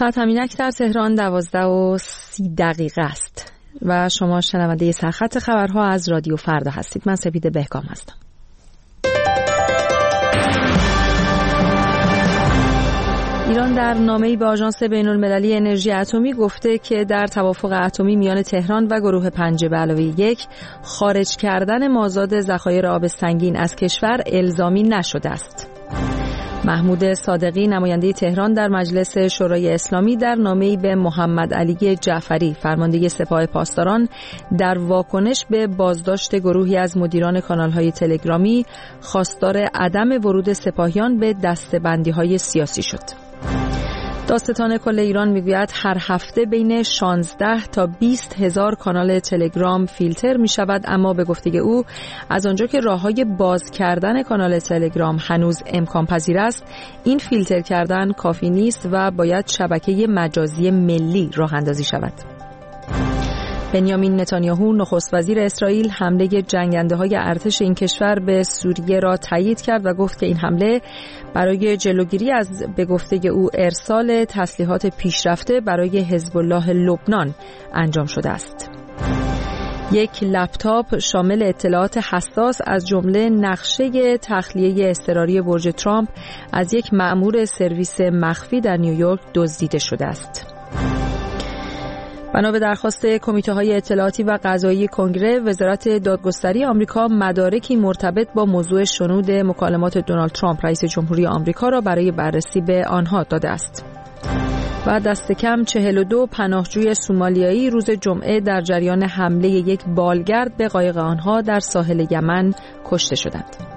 ساعت همینک در تهران 12:30 است و شما شنونده سرخط خبرها از رادیو فردا هستید. من سپیده بهگام هستم. ایران در نامه‌ای به آژانس بین‌المللی انرژی اتمی گفته که در توافق اتمی میان تهران و گروه 5+1 خارج کردن مازاد ذخایر آب سنگین از کشور الزامی نشده است. محمود صادقی نماینده تهران در مجلس شورای اسلامی در نامه‌ای به محمد علی جعفری فرمانده سپاه پاسداران در واکنش به بازداشت گروهی از مدیران کانال‌های تلگرامی خواستار عدم ورود سپاهیان به دسته‌بندی‌های سیاسی شد. دادستان کل ایران میگوید هر هفته بین 16 تا 20 هزار کانال تلگرام فیلتر می شود، اما به گفته او از آنجا که راه‌های باز کردن کانال تلگرام هنوز امکان پذیر است، این فیلتر کردن کافی نیست و باید شبکه مجازی ملی راه اندازی شود. بنیامین نتانیاهو نخست وزیر اسرائیل حمله جنگنده‌های ارتش این کشور به سوریه را تایید کرد و گفت که این حمله برای جلوگیری از به گفته او ارسال تسلیحات پیشرفته برای حزب الله لبنان انجام شده است. یک لپتاپ شامل اطلاعات حساس از جمله نقشه تخلیه اضطراری برج ترامپ از یک مأمور سرویس مخفی در نیویورک دزدیده شده است. بنا به درخواست کمیته‌های اطلاعاتی و قضایی کنگره، وزارت دادگستری آمریکا مدارکی مرتبط با موضوع شنود مکالمات دونالد ترامپ رئیس جمهوری آمریکا را برای بررسی به آنها داده است. و دست کم 42 پناهجوی سومالیایی روز جمعه در جریان حمله یک بالگرد به قایق آنها در ساحل یمن کشته شدند.